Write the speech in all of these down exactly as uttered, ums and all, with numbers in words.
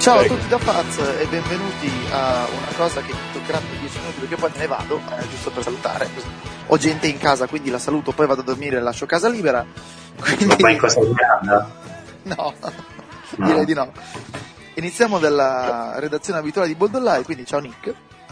Ciao a tutti da Faz e benvenuti a una cosa che mi toccherà per dieci minuti perché poi me ne vado, eh, giusto per salutare. Ho gente in casa, quindi la saluto, poi vado a dormire e lascio casa libera. Quindi... Ma vai in cosa di grande? No, no, direi di no. Iniziamo dalla redazione abituale di Boldollai, quindi ciao Nick.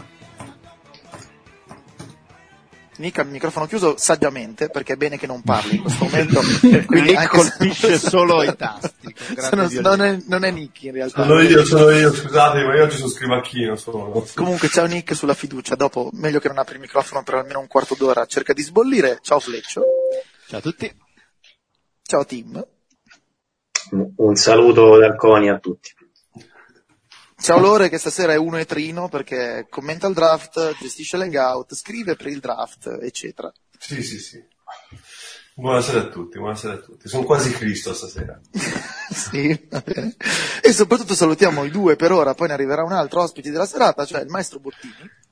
Nick ha il microfono chiuso saggiamente, perché è bene che non parli in questo momento. Quindi Nick anche colpisce se... solo i tasti. Sono, non, è, non è Nick in realtà. Sono io, sono io, scusate, ma io oggi sono scrivacchino solo. Comunque ciao Nick sulla fiducia, dopo meglio che non apri il microfono per almeno un quarto d'ora, cerca di sbollire. Ciao Fleccio. Ciao a tutti. Ciao Tim. Un saluto dal Coni a tutti. Ciao Lore, che stasera è uno e trino perché commenta il draft, gestisce l'hangout, scrive per il draft, eccetera. Sì, sì, sì. Buonasera a tutti, buonasera a tutti. Sono quasi Cristo stasera. Sì, va bene. E soprattutto salutiamo i due per ora, poi ne arriverà un altro ospite della serata, cioè il maestro Bottini.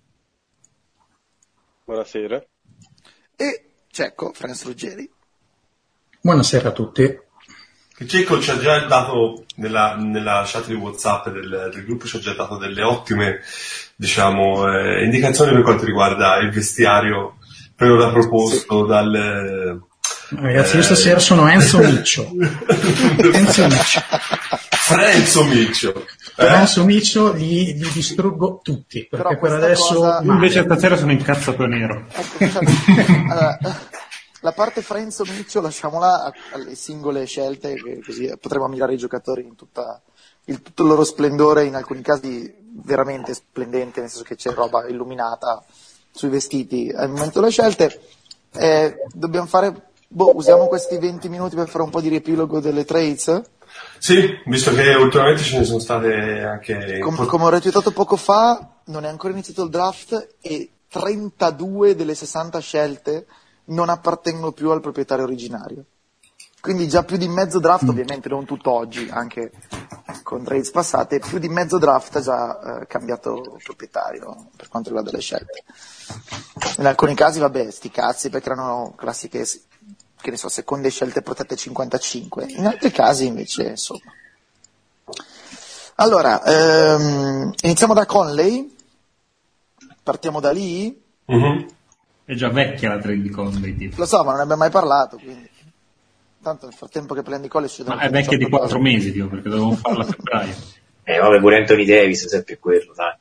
Buonasera. E Cecco, Franz Ruggeri. Buonasera a tutti. Cecco ci ha già dato, nella, nella chat di WhatsApp del, del gruppo, ci ha già dato delle ottime, diciamo, eh, indicazioni per quanto riguarda il vestiario per ora proposto sì. dal... Ragazzi, io stasera sono Enzo Miccio. Enzo Miccio. Frenzo Miccio. Eh? Enzo Miccio li, li distruggo tutti, perché per adesso... Cosa... Invece stasera sono incazzato nero. Ecco, allora, la parte Frenzo Miccio lasciamola alle singole scelte, che così potremo ammirare i giocatori in tutta, il, tutto il loro splendore, in alcuni casi veramente splendente, nel senso che c'è roba illuminata sui vestiti. Al momento delle scelte eh, dobbiamo fare, boh, usiamo questi venti minuti per fare un po' di riepilogo delle trades? Sì, visto che ultimamente ce ne sono state anche... Com- come ho retweetato poco fa, non è ancora iniziato il draft e trentadue delle sessanta scelte non appartengono più al proprietario originario. Quindi già più di mezzo draft, ovviamente non tutto oggi, anche con trades passate, più di mezzo draft ha già eh, cambiato proprietario per quanto riguarda le scelte. In alcuni casi, vabbè, sti cazzi, perché erano classiche, che ne so, seconde scelte protette cinquantacinque. In altri casi invece, insomma. Allora, ehm, iniziamo da Conley. Partiamo da lì. Mm-hmm. È già vecchia la trade di Conley, tipo. Lo so, ma non ne abbiamo mai parlato, quindi. Tanto nel frattempo che prendi Conley ci Ma è vecchia di quattro mesi, tipo, perché dovevo farla a febbraio. Eh, vabbè, pure Anthony Davis, se più quello, dai.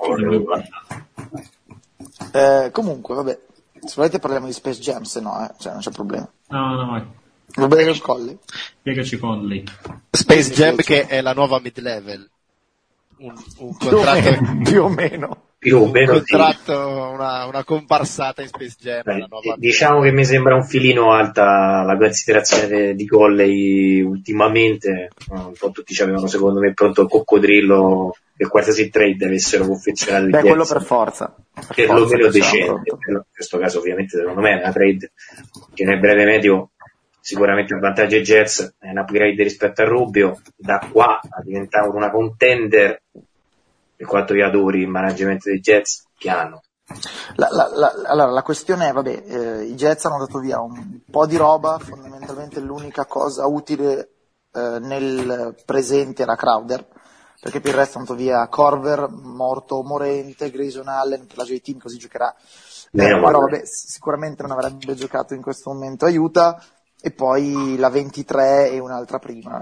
Eh, comunque, vabbè, se volete parliamo di Space Jam, se no, eh, cioè non c'è problema. No, no, vai. Va bene con Conley? Spiegaci Conley. Space Jam che è la nuova mid-level. Un, un contratto... Più o meno. Più o meno un contratto, una, una comparsata in Space Jam. Beh, la nuova diciamo che mi sembra un filino alta la considerazione de, di Conley ultimamente. Un po' tutti ci avevano secondo me pronto il coccodrillo che qualsiasi trade avessero confezionato. Beh, quello per forza. Per perlomeno decente. In questo caso ovviamente secondo me è una trade che nel breve medio sicuramente avvantaggia i Jets, è un upgrade rispetto a Rubio, da qua a diventare una contender per quanto io adori il management dei Jets che hanno. La, la, la, allora la questione è, vabbè, eh, i Jets hanno dato via un po' di roba, fondamentalmente l'unica cosa utile eh, nel presente era Crowder, perché per il resto hanno dato via Corver, morto morente, Grayson Allen per la J Team, così giocherà, eh, però vabbè, sicuramente non avrebbe giocato in questo momento, aiuta, e poi la ventitré e un'altra prima.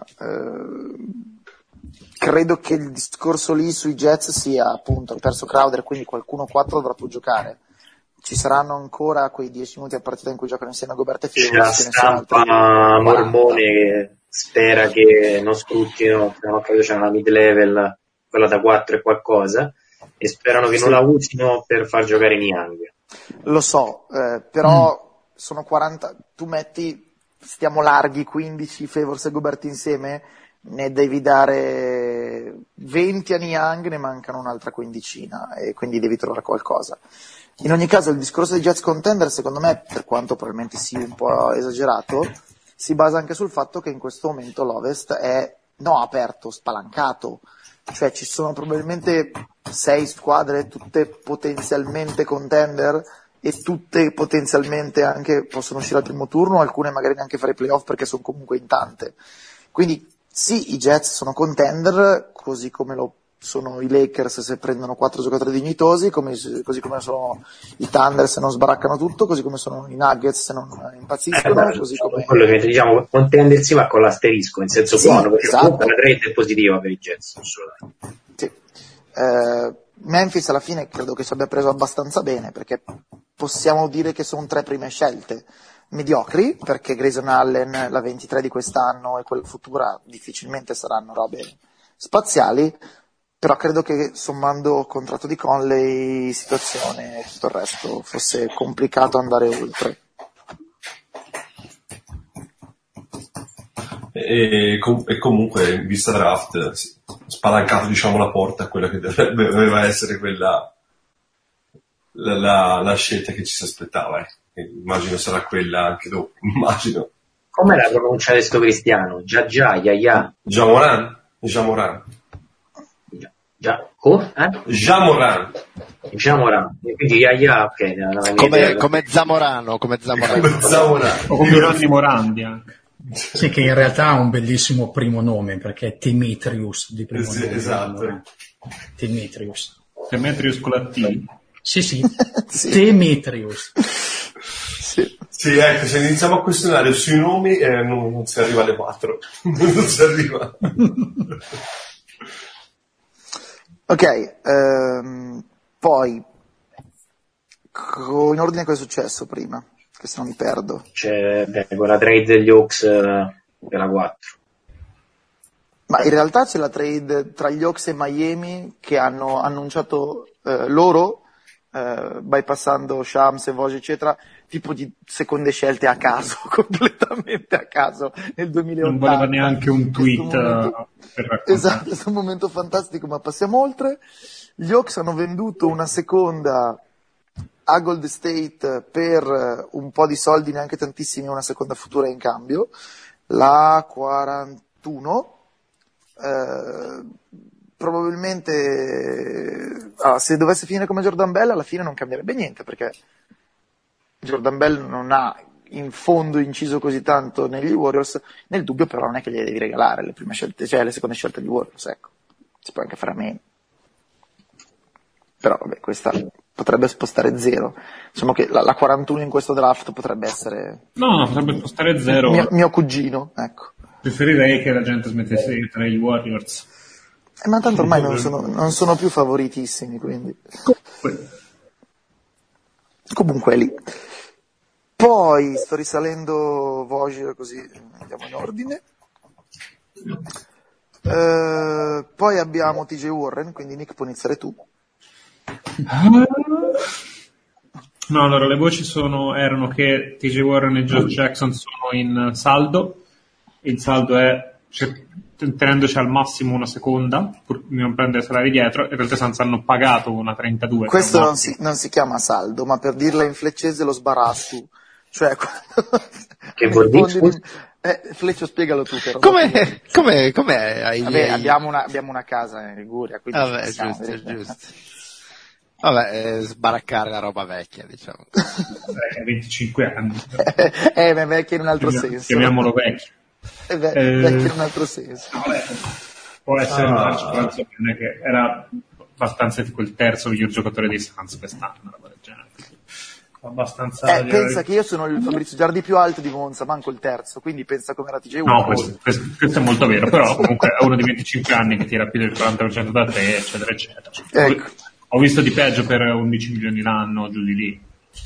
Eh, credo che il discorso lì sui Jets sia appunto, ha perso Crowder, quindi qualcuno quattro dovrà più giocare. Ci saranno ancora quei dieci minuti a partita in cui giocano insieme a Gobert e Fields. C'è la stampa mormone che spera che non sfruttino, non ho capito, c'è una mid level, quella da quattro e qualcosa, e sperano che sì. non la usino per far giocare Niang. Lo so, eh, però mm. sono quaranta, tu metti, stiamo larghi, quindici Favors e Gobert insieme, ne devi dare venti a Niang, ne mancano un'altra quindicina e quindi devi trovare qualcosa. In ogni caso il discorso dei Jets contender, secondo me, per quanto probabilmente sia un po' esagerato, si basa anche sul fatto che in questo momento l'Ovest è no aperto, spalancato, cioè ci sono probabilmente sei squadre tutte potenzialmente contender e tutte potenzialmente anche possono uscire al primo turno, alcune magari neanche fare i playoff perché sono comunque in tante, quindi sì, i Jets sono contender, così come lo sono i Lakers se prendono quattro giocatori dignitosi, come, così come sono i Thunder se non sbaraccano tutto, così come sono i Nuggets se non impazziscono, eh, così come... quello che diciamo contendersi ma con l'asterisco, in senso sì, buono, perché esatto. comunque la trade è positiva per i Jets, assolutamente. Sì. Eh, Memphis alla fine credo che ci abbia preso abbastanza bene, perché possiamo dire che sono tre prime scelte mediocri, perché Grayson Allen, la ventitré di quest'anno e quella futura difficilmente saranno robe spaziali, però credo che sommando contratto di Conley, situazione e tutto il resto fosse complicato andare oltre. E, e comunque in vista draft spalancato diciamo la porta a quella che dovrebbe, doveva essere quella la, la, la scelta che ci si aspettava, eh. Immagino sarà quella anche dopo, immagino. Com'è la pronuncia di sto cristiano? Già già, ya ya. Jamoran? Jamoran. Già, oh? Eh? Jamoran. Jamoran. Quindi ya ya, ok. Come, come Zamorano, come Zamorano. Come Zamorano. O come Randy Morandi anche. Sì, che in realtà ha un bellissimo primo nome, perché è Demetrius di primo Sì, nome. esatto. Allora. Demetrius. Demetrius con la T. Sì, sì. Sì. Demetrius. Sì. Sì, ecco, se iniziamo a questionare sui nomi eh, non, non si arriva alle quattro. Non si arriva. Ok, ehm, poi co- in ordine cosa è successo prima? Che se no mi perdo. C'è beh, quella trade degli Hawks eh, della quattro. Ma in realtà c'è la trade tra gli Hawks e Miami che hanno annunciato eh, loro, eh, bypassando Shams e Vogue eccetera, tipo di seconde scelte a caso, completamente a caso, nel duemilaottanta. Non voleva neanche un tweet momento, per raccontare. esatto, questo è un momento fantastico, ma passiamo oltre. Gli Hawks hanno venduto una seconda a Gold State per un po' di soldi, neanche tantissimi, una seconda futura in cambio, la quarantuno. Eh, probabilmente ah, se dovesse finire come Jordan Bell alla fine non cambierebbe niente, perché Jordan Bell non ha in fondo inciso così tanto negli Warriors. Nel dubbio però non è che gli devi regalare le prime scelte, cioè le seconde scelte degli Warriors, ecco, si può anche fare a meno, però vabbè, questa potrebbe spostare zero, diciamo che la, la quarantuno in questo draft potrebbe essere No, no, potrebbe spostare zero. mio, mio cugino, ecco. Preferirei che la gente smettesse di tra i Warriors. Eh, ma tanto ormai non sono, non sono più favoritissimi, quindi comunque è lì. Poi sto risalendo Vogue, così andiamo in ordine. Uh, poi abbiamo T J Warren, quindi Nick può iniziare tu. No, allora le voci sono, erano che T J Warren e Josh Jackson sono in saldo. Il saldo è cioè, tenendoci al massimo una seconda pur di non prendere salari dietro. In realtà Suns hanno pagato una trentadue. Questo non si, non si chiama saldo, ma per dirla in fleccese lo sbarassu, cioè quando che vuol dire? Eh, Fleccio, spiegalo tu però. Come come come hai Vabbè, abbiamo una abbiamo una casa in Liguria, quindi vabbè, possiamo, giusto, eh. giusto. Vabbè, eh, sbaraccare la roba vecchia, diciamo. Eh, venticinque anni. eh, ma è vecchio in un altro Chiamiamo, senso. chiamiamolo vecchio. È ve- Eh, vecchio in un altro senso. Vabbè, può essere Ah. una situazione che era abbastanza tipo il terzo miglior giocatore dei Suns quest'anno, una roba del genere. Abbastanza. Eh, pensa che io sono il Fabrizio Giardi più alto di Monza, manco il terzo, quindi pensa come era T J No, Warren. questo, questo, questo è molto vero, però comunque è uno di venticinque anni che tira più del quaranta per cento da te, eccetera, eccetera. Ecco. Ho visto di peggio per undici milioni l'anno, giù di lì.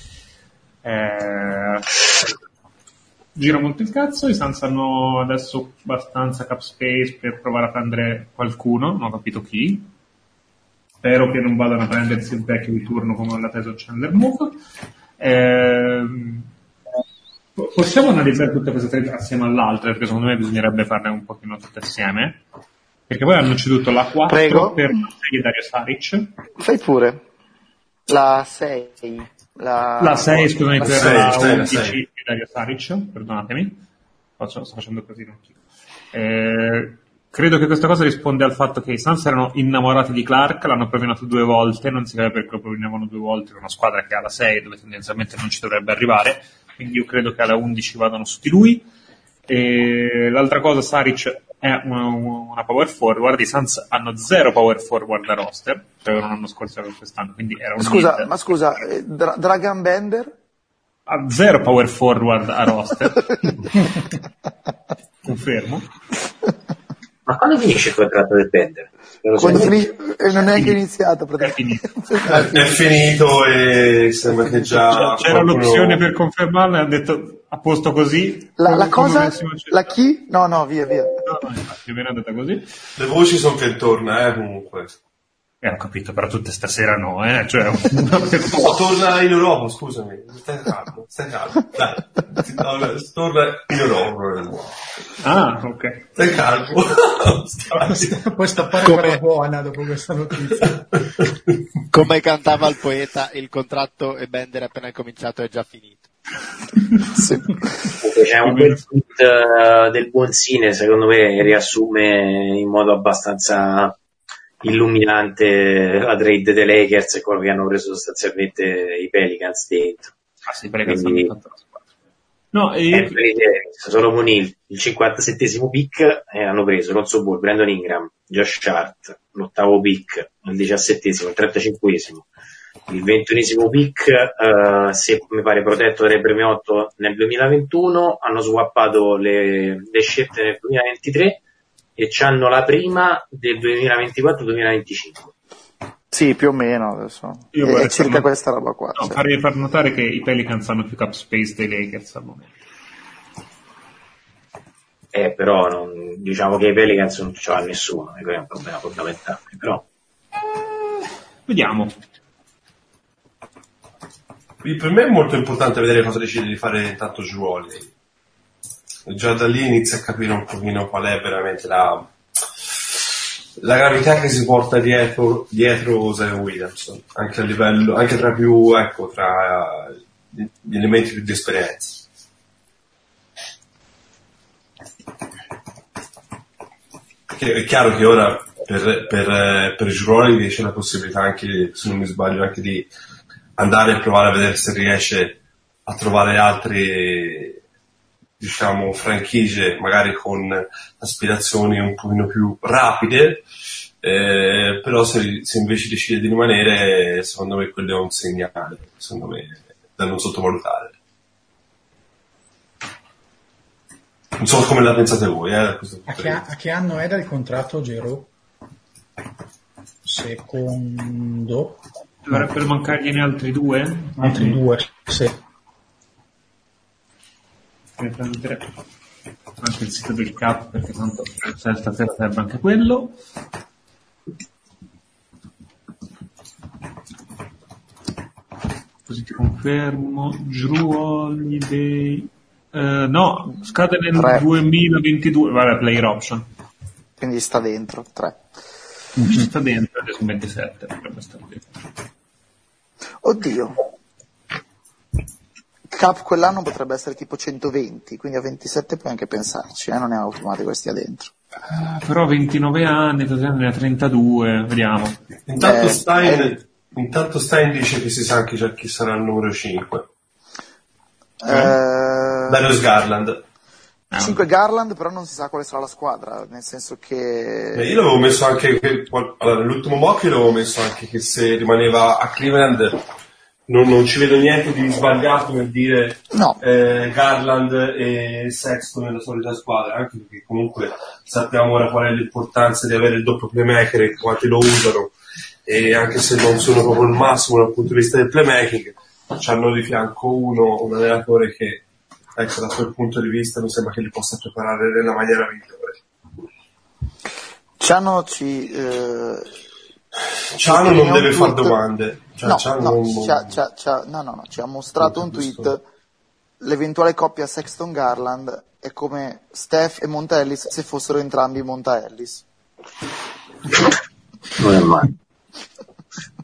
Eh, gira molto il cazzo, i Suns hanno adesso abbastanza cap space per provare a prendere qualcuno, non ho capito chi. Spero che non vadano a prendersi il vecchio di turno come l'ha preso Chandler Move. Eh, possiamo analizzare tutte queste tre assieme all'altra, perché secondo me bisognerebbe farle un pochino tutte assieme, perché poi hanno ceduto la quattro Prego. per la sei Dario Saric, Fai pure. La sei. La, la sei scusami la per sei, la sei, la undici sei. di Dario Saric, perdonatemi, Faccio, sto facendo così anch'io. Eh, credo che questa cosa risponde al fatto che i Suns erano innamorati di Clark, l'hanno provinato due volte, non si capisce perché lo provinavano due volte, in una squadra che ha la sei dove tendenzialmente non ci dovrebbe arrivare, quindi io credo che alla undici vadano su di lui. E l'altra cosa, Saric è una, una power forward. I Suns hanno zero power forward a roster, cioè non l'anno scorso e quest'anno, quindi era un Scusa, need. ma scusa, eh, Dra- Dragan Bender? Ha zero power forward a roster. Confermo. Ma quando finisce il contratto del Bender? Quando finisce, eh, non è neanche iniziato, è finito. È finito e sembra che già c'era qualcuno... l'opzione per confermarla e hanno detto a posto così. La, la come cosa, la chi? No, no, via, via. No, no, più o meno è andata così. Le voci sono che torna, eh, comunque. Eh, ho capito, però tutte stasera no, eh, cioè... No, torna in Europa, scusami, stai calmo, stai calmo, dai, no, torna in Europa. Ah, ok. Stai calmo. Puoi stappare Come... per buona dopo questa notizia. Come cantava il poeta, il contratto e Bender appena cominciato è già finito. Sì. C'è un bel tweet uh, del Buonsine, secondo me riassume in modo abbastanza illuminante la trade dei Lakers e quello che hanno preso sostanzialmente i Pelicans dentro. Ah sì, i Pelicans Quindi, hanno fatto la squadra. No, e... eh, solo con il, il cinquantasettesimo pick eh, hanno preso Lonzo Ball, Brandon Ingram, Josh Hart, l'ottavo pick, il diciassettesimo, il trentacinquesimo, il ventunesimo pick, eh, se mi pare protetto dai premi otto nel duemilaventuno, hanno swappato le, le scelte nel duemilaventitré e c'hanno la prima del duemilaventiquattro duemilaventicinque. Sì, più o meno adesso. Io È vorrei circa far- questa roba qua. No, sì. farei far notare che i Pelicans hanno più cap space dei Lakers al momento. Eh, però non, diciamo che i Pelicans non ce l'ha nessuno, e quello è un problema fondamentale. Però Vediamo. Per me è molto importante vedere cosa decide di fare intanto Jrue. Già da lì inizia a capire un pochino qual è veramente la, la gravità che si porta dietro, dietro Zion Williamson, anche a livello, anche tra più, ecco, tra gli elementi più di esperienza. Perché è chiaro che ora per, per, per Jrue c'è la possibilità anche, se non mi sbaglio, anche di andare a provare a vedere se riesce a trovare altri, diciamo, franchigie magari con aspirazioni un pochino più rapide, eh, però se, se invece decide di rimanere, secondo me quello è un segnale, secondo me, da non sottovalutare. Non so come la pensate voi, eh, da questo punto A che, di vista. a che anno è dal contratto Giro? Secondo? Dovrebbero mancargliene altri due? Altri Mm-hmm. due, sì. Per prendere anche il sito del cap, perché tanto stasera serve anche quello. Così ti confermo. Jrue Holiday, eh, no, scade nel Tre. duemilaventidue. Vabbè, player option. Quindi sta dentro, tre. Ci sta dentro, adesso ventisette dovrebbe stare dentro. Oddio. Cap quell'anno potrebbe essere tipo centoventi, quindi a ventisette puoi anche pensarci, eh? Non è automatico che stia dentro. Uh, però ventinove anni, ne ha trentadue, vediamo. Intanto, Eh, Stein, eh. intanto Stein dice che si sa anche già chi sarà il numero cinque. Eh, Darius Garland. cinque Garland, però non si sa quale sarà la squadra, nel senso che... Eh, io l'avevo messo anche, che, allora, nell'ultimo mock io l'avevo messo anche che se rimaneva a Cleveland non, non ci vedo niente di sbagliato nel dire No. eh, Garland e Sexton nella solita squadra, anche perché comunque sappiamo ora qual è l'importanza di avere il doppio playmaker e quanti lo usano, e anche se non sono proprio il massimo dal punto di vista del playmaking, c'hanno di fianco uno, un allenatore che, ecco, da quel punto di vista mi sembra che li possa preparare nella maniera migliore. Ciano ci... Eh, Ciano non deve fare tweet... domande. Cioè, no, Ciano no, non... ci ha, ci ha, ci ha, no, no, no, ci ha mostrato un tweet. L'eventuale coppia Sexton-Garland è come Steph e Monta Ellis se fossero entrambi Monta Ellis. non è male.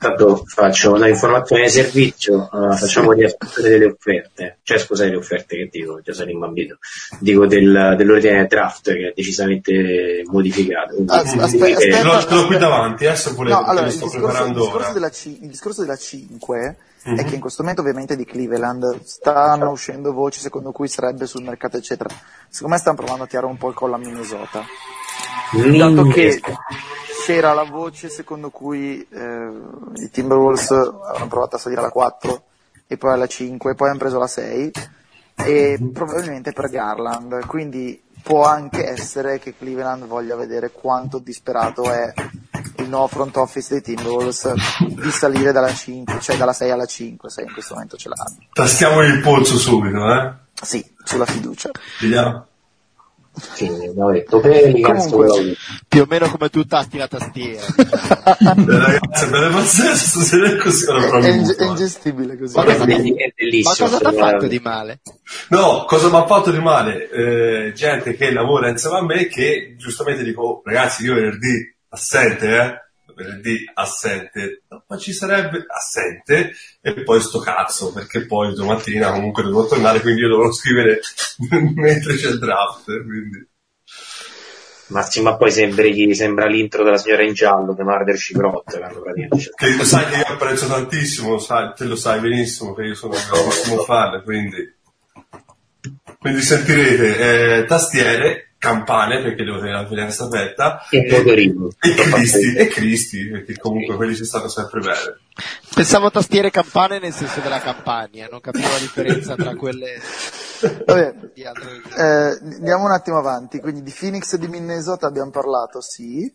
Intanto faccio una informazione di servizio, uh, facciamo gli aspetti delle offerte, cioè scusate le offerte che dico, già sono imbambito, dico del, dell'ordine draft che è decisamente modificato. Ah, aspe- aspetta, ce l'ho, ce l'ho qui davanti, eh, se volete, no, allora, lo il sto discorso, preparando il discorso ora. della C, il discorso della cinque Mm-hmm. è che in questo momento ovviamente di Cleveland stanno uscendo voci secondo cui sarebbe sul mercato eccetera. Secondo me stanno provando a tirare un po' il collo a Minnesota, Mm. dato che c'era la voce secondo cui eh, i Timberwolves avevano provato a salire alla quattro e poi alla cinque, poi hanno preso la sei e probabilmente per Garland, quindi può anche essere che Cleveland voglia vedere quanto disperato è il nuovo front office dei Timberwolves di salire dalla cinque, cioè dalla sei alla cinque, se in questo momento ce l'hanno. Tastiamo il polso subito, eh? Sì, sulla fiducia. Vediamo. Sì, abbiamo detto Pelicans, Comunque, Più o meno come tu tasti la tastiera. Eh, ragazzi, è bello pazzesco, se non è così lo è, provo. è, inge- è ingestibile così. è Ma bellissimo. cosa ti ha fatto di male? No, cosa mi ha fatto di male? Eh, gente che lavora insieme a me che giustamente dico, oh, ragazzi, io venerdì assente, eh? Venerdì assente, no, ma ci sarebbe assente e poi sto cazzo, perché poi domattina comunque devo tornare, quindi io dovrò scrivere mentre c'è il draft, quindi... Ma, sì, ma poi sembri, sembra l'intro della signora in giallo di Murder She Wrote, praticamente. Che sai che io apprezzo tantissimo, sai, te lo sai benissimo che io sono un grandissimo fan, quindi quindi sentirete eh, tastiere, campane, perché devo tenere la finestra aperta, e motorino. E Cristi, e Cristi, perché comunque quelli ci stanno sempre bene. Pensavo tastiere campane nel senso della campagna, non capivo la differenza tra quelle Vabbè, di altre. eh, andiamo un attimo avanti. Quindi di Phoenix e di Minnesota abbiamo parlato, sì.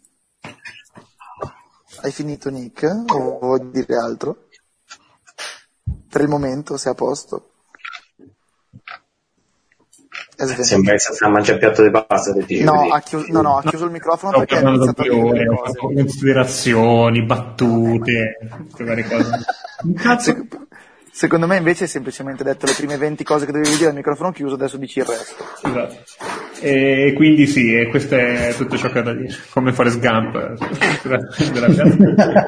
Hai finito, Nick? O vuoi dire altro? Per il momento, sei a posto? È svenuto. Sembra che sta a mangiare il piatto di pasta, te dici No, così. ha chiuso, no, no, ha chiuso il microfono Sto perché ha parlando da iniziato a due dire ore, delle ho cose. fatto considerazioni, battute, tutte varie cose. Un cazzo. Se- secondo me invece hai semplicemente detto le prime venti cose che dovevi dire al microfono chiuso, adesso dici il resto. Esatto. E quindi sì, e questo è tutto ciò che ho da dire. Come Forrest Gump della, della piazza.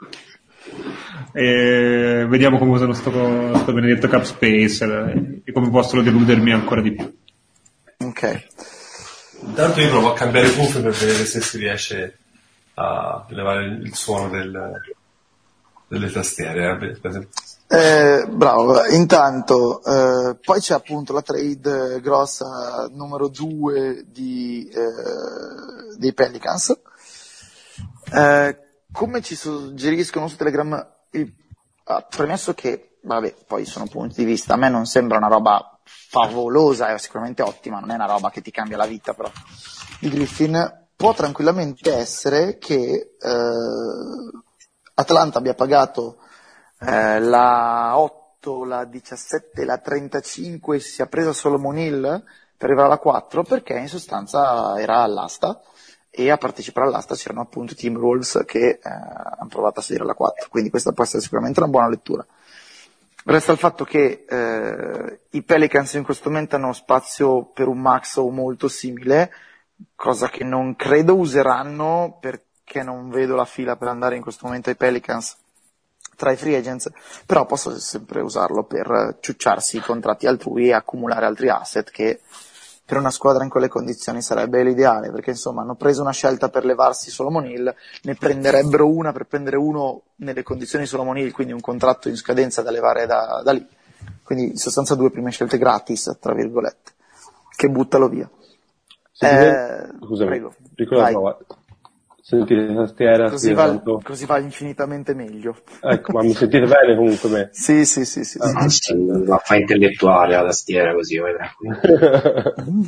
E vediamo come usano sto, sto benedetto cap space eh, e come possono deludermi ancora di più. Ok. Intanto io provo a cambiare cuffie per vedere se si riesce a levare il suono del, delle tastiere. Eh. Eh, bravo, intanto eh, poi c'è appunto la trade grossa numero due di, eh, dei Pelicans. Eh, come ci suggeriscono su Telegram, il, ah, premesso che, vabbè, poi sono punti di vista, a me non sembra una roba favolosa, è sicuramente ottima, non è una roba che ti cambia la vita, però di Griffin può tranquillamente essere che eh, Atlanta abbia pagato eh, la otto, la diciassette, la trentacinque, si è presa Solomon Hill per arrivare alla quattro perché in sostanza era all'asta e a partecipare all'asta c'erano appunto i Timberwolves che eh, hanno provato a salire alla quattro, quindi questa può essere sicuramente una buona lettura. Resta il fatto che eh, i Pelicans in questo momento hanno spazio per un max o molto simile, cosa che non credo useranno perché non vedo la fila per andare in questo momento ai Pelicans tra i free agents, però posso sempre usarlo per ciucciarsi i contratti altrui e accumulare altri asset che per una squadra in quelle condizioni sarebbe l'ideale, perché insomma hanno preso una scelta per levarsi Solomon Hill, ne prenderebbero una per prendere uno nelle condizioni di Solomon Hill, quindi un contratto in scadenza da levare da, da lì, quindi in sostanza due prime scelte gratis, tra virgolette, che buttalo via. Sentite, Eh, scusami, prego, piccola vai. prova. Sentite la tastiera? Così sì, va, tanto... così va infinitamente meglio. Ecco, ma mi sentite bene comunque me? Sì, sì, sì, sì. Ah, sì. sì, la fa intellettuale la tastiera così, vai tranquillo.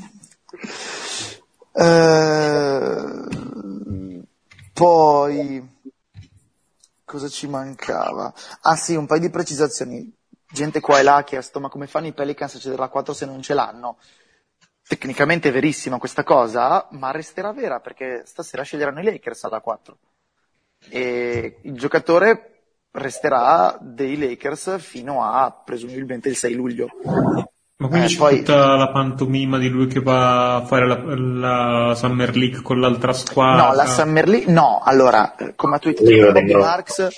Eh, poi cosa ci mancava? Ah sì, un paio di precisazioni. Gente qua e là ha chiesto ma come fanno i Pelicans a cedere la quattro se non ce l'hanno? Tecnicamente è verissima questa cosa, ma resterà vera perché stasera sceglieranno i Lakers alla quattro e il giocatore resterà dei Lakers fino a presumibilmente il sei luglio. Ma quindi Eh, c'è poi- tutta la pantomima di lui che va a fare la, la Summer League con l'altra squadra? No, la Summer League, no, allora, eh, come ha Io tweetato lo Bobby tengo Marks, fermo.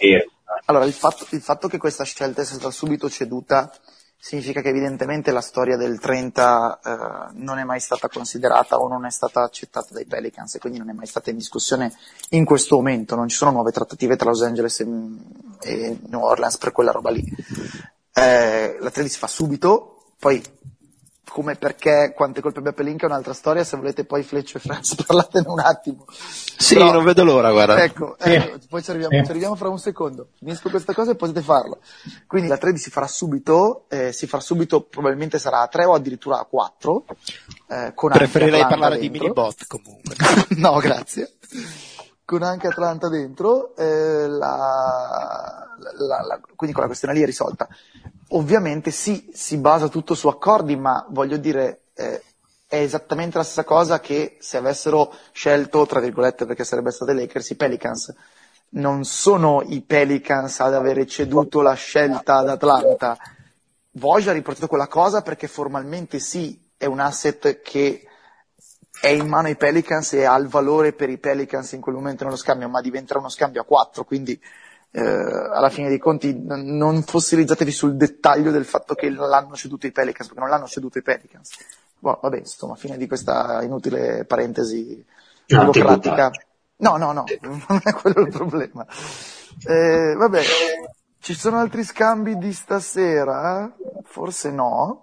allora il fatto, il fatto che questa scelta sia stata subito ceduta significa che evidentemente la storia del trenta eh, non è mai stata considerata o non è stata accettata dai Pelicans e quindi non è mai stata in discussione in questo momento. Non ci sono nuove trattative tra Los Angeles e, e New Orleans per quella roba lì. Eh, la trade si fa subito, poi come, perché, quante colpe abbia Pelinka è un'altra storia, se volete poi Fleccio e Franz parlatene un attimo. Sì, Però, non vedo l'ora, guarda. Ecco, Sì. ecco poi ci arriviamo, Sì. ci arriviamo fra un secondo. Finisco questa cosa e potete farlo. Quindi la trade si farà subito, eh, si farà subito, probabilmente sarà a tre o addirittura a quattro. Eh, con Preferirei anche Atlanta parlare dentro. di minibot comunque. No, grazie. Con anche Atlanta dentro, eh, la, la, la, quindi quella questione lì è risolta. Ovviamente sì, si basa tutto su accordi, ma voglio dire, eh, è esattamente la stessa cosa che se avessero scelto, tra virgolette, perché sarebbe stato i Lakers, i Pelicans. Non sono i Pelicans ad avere ceduto la scelta ad Atlanta. Woj ha riportato quella cosa perché formalmente sì, è un asset che è in mano ai Pelicans e ha il valore per i Pelicans in quel momento nello scambio, ma diventerà uno scambio a quattro, quindi eh, alla fine dei conti n- non fossilizzatevi sul dettaglio del fatto che l'hanno ceduto i Pelicans, perché non l'hanno ceduto i Pelicans. Boh, vabbè, insomma, fine di questa inutile parentesi No, burocratica. No, no, no, non è quello il problema. Eh, vabbè, ci sono altri scambi di stasera? Forse no.